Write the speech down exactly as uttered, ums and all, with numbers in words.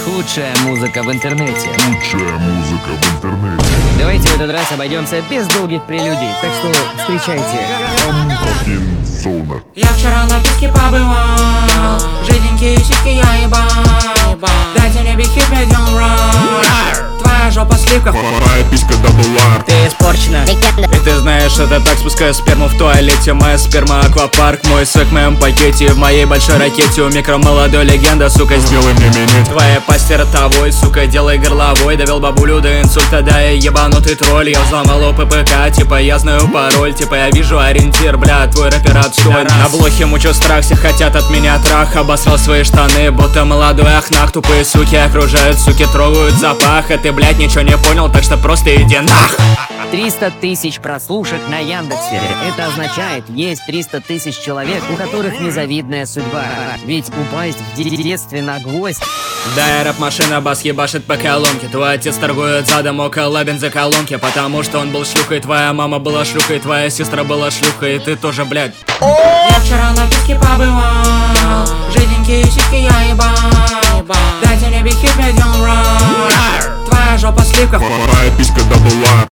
Худшая музыка в интернете. Лучшая музыка в интернете. Давайте в этот раз обойдемся без долгих прелюдий. Так что встречайте. Fucking Zona. Я вчера на песке побывал, жиденькие сиськи я ебал. Дайте мне бихит, пойдем рай. Твоя жопа сливка, Моя писька дабл-ар. Ты испорчена. И ты знаешь, это так, спускаю сперму в туалете. Моя сперма аквапарк, мой сок в моем пакете. В моей большой ракете у микро молодой легенда, сука. Сделай мне минет. Твоя пасть ротовой, сука, делай горловой. Довел бабулю до инсульта, да я ебанутый тролль. Я взломал у ППК, типа я знаю пароль. Типа я вижу ориентир, бля, твой рэпер отстой. На блохе мучу страх, все хотят от меня трах. Обосрал свои штаны, будто молодой ахнах. Тупые суки окружают, суки трогают запах. А ты, блядь, ничего не понял, так что просто иди нах. триста тысяч прослушек на Яндексе. Это означает, есть триста тысяч человек, у которых незавидная судьба. Ведь упасть в де- детстве на гвоздь. Да, я рэп-машина, бас ебашит по колонке. Твой отец торгует задом около бензоколонки, потому что он был шлюхой, твоя мама была шлюхой, твоя сестра была шлюхой, и ты тоже, блядь. я вчера на песке побывал, жиденькие сиськи я ебал. Дайте мне бихит, пойдем рай. Твоя жопа сливка, Моя писька дабл-ар.